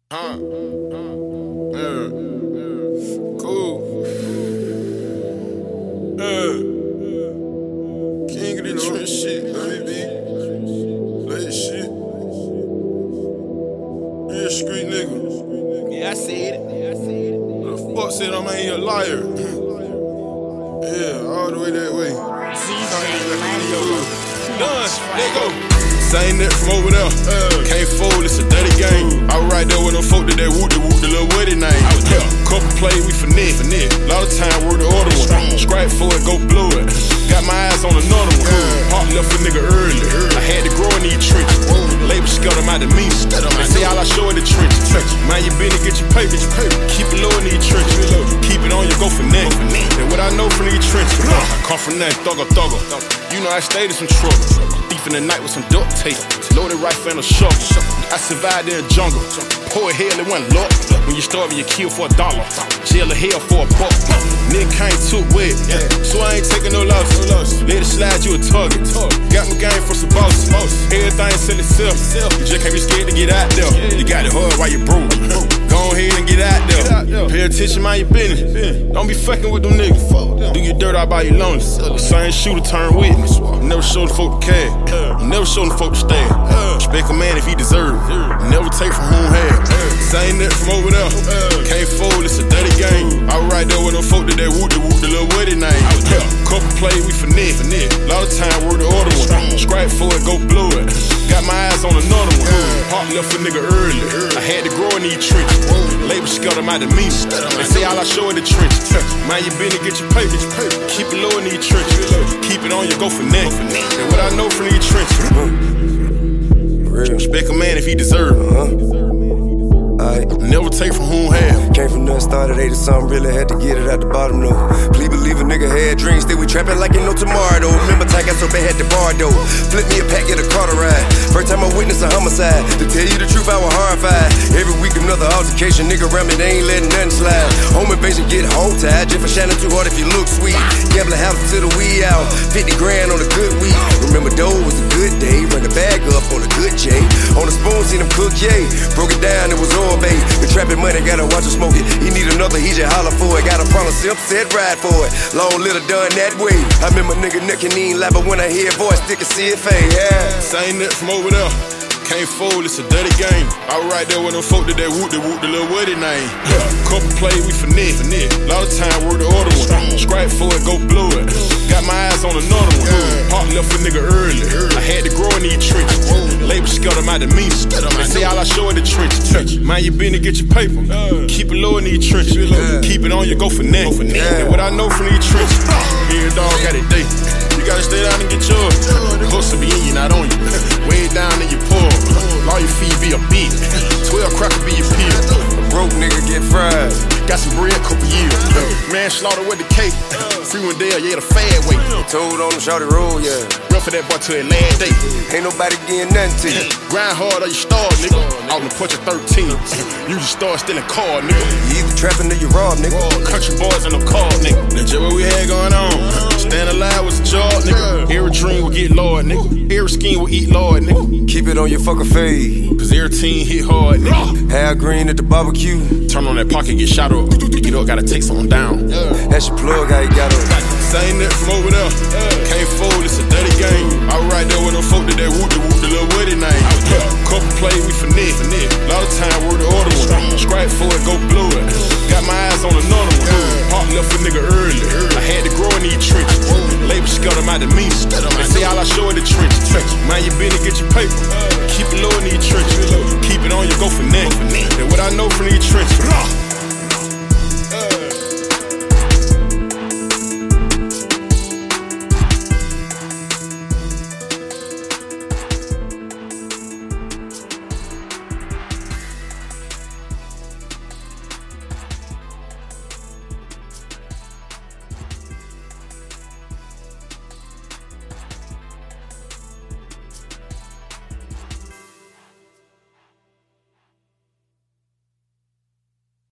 Yeah. Cool. King of the trench shit, baby. Late shit. Real street nigga. Yeah, I said it. The fuck said I'm ain't a liar. Yeah, all the way that way. Done, let go. Same net from over there. Can't fold, it's a dirty game. I was right there with them folk that whoop the little wedding name. Couple play, we finesse. Lot of time, word the order one. Scrap for it, go blow it. Got my eyes on another one. Pop left a nigga early. I had to grow in these trenches. Labor scuttle them out of me. They say all I show in the trenches. Mind your business, get your paper. Keep it low in these trenches. Keep it on you, go for next. And what I know from these trenches, I come from that thugger. You know I stayed in some trouble. Thief in the night with some duct tape. Loaded rifle and a shovel. I survived in the jungle. Poor hell, it wasn't luck. When you starving, you kill for $1. Jail or hell for $1. Nigga can't too wet, so I ain't taking no loss. Let it slide, you a target. Got my game from some bosses. Everything sell itself. You just can't be scared to get out there. You got it hard while you broke. Go ahead and get out there. Pay attention, mind your business. Don't be fucking with them niggas. Do your dirt out by your loneliness. The same shooter turn witness. Never show the folk the cash. Never show the folk the stand. Respect a man if he deserve it. Never take from whom had. Same net from over there. Can't fold, it's a dirty game. I was right there with them folk that whoop the little wedding name. Couple play, we finesse. Lot of time, word the order one. Scrap for it, go blow it. Got my eyes on another one. Pop left a nigga early. I had to grow in these trenches. Labor scuttle them out of me. They say all I show in the trenches. Mind your business, get your paper. Keep it low in these trenches. Keep it on you, go for next. And what I know from these trenches. Respect a man if he deserve it. Never take from whom have. Came from nothing, started 80 something, really had to get it at the bottom though. Please believe a nigga had dreams, they we trapping like ain't no tomorrow though. Remember time got so bad, had to bar though. Flip me a pack, get a car to ride. First time I witnessed a homicide. To tell you the truth, I was horrified. Every week another altercation, nigga around me, they ain't letting nothing slide. Home invasion, get home tied. Just for shining too hard if you look sweet. Gambling house to the wee out. 50 grand on a good week. Remember dough was a good day. Run the bag up on a good J. On the spoon, seen him cook, yay. Broke it down, it was all bait. The trapping money, gotta watch him smoke it. He need another, he just holler for it. Got a promise, him said ride for it. Long little done that way. I remember nigga necking ain't laugh, but when I hear voice, stick and see it fade. Yeah. Same net from over there. Can't fold, it's a dirty game. I was right there with them folk that whoop the little wedding name. Couple play, we finesse. Lot of time, word the order one. Scrap for it, go blow it. Got my eyes on another one. Pop left a nigga early. I had to grow in these trenches. Labor scuttle them out of me. They say all I show in the trenches. Mind your business, get your paper. Keep it low in these trenches. Keep it on you, go for next. And what I know from these trenches, every dog got a day. You gotta stay down and get yours. The hustle be in you, not on you. Way down in your poor. All your feet be a beat. 12 cracker be your pill. A broke nigga get fried. Got some bread, couple years. Manslaughter with the cake. Free one day, yeah, the fad way. Told on the shawty roll, yeah. Run for that boy till that last day. Ain't nobody getting nothing to you. Grind hard or you starve, nigga. Out in the punch of 13. You just start stealing car, nigga. You either trapping or you rob, nigga. Country boys in the car, nigga. That's just what we had going on. Stand alive was a job, nigga. Every dream will get Lord, nigga. Every scheme will eat Lord, nigga. Keep it on your fucking fade. Cause every team hit hard, nigga. Hal Green at the barbecue. Turn on that pocket, get shot up. Get up, gotta take something down. That's your plug, how you got up. Same net from over there. Can't fold, it's a dirty game. I was right there with them folk that whoop the little wedding name. Couple play, we finesse. Lot of time, word the order one. Scrap for it, go blow it. Got my eyes on another one. Pop left a nigga early. I had to grow in these trenches. Labor scuttle them out of me. They say all I show in the trenches. Mind your business, get your paper. Keep it low in these trenches. Keep it on you, go for next. And what I know from these trenches.